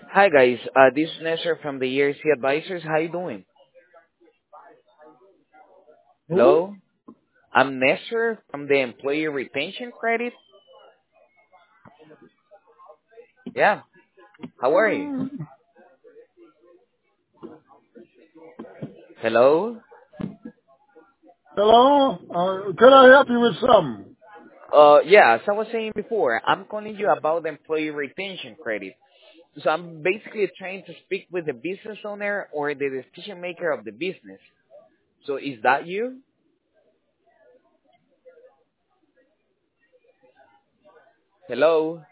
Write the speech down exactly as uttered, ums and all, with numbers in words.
Hi guys, uh, this is Nestor from the E R C Advisors. How you doing? Who? Hello, I'm Nestor from the Employee Retention Credit. Yeah, how are you? Hello. Hello? Uh, could I help you with something? Uh, yeah, as I was saying before, I'm calling you about the Employee Retention Credit. So I'm basically trying to speak with the business owner or the decision maker of the business. So is that you? Hello.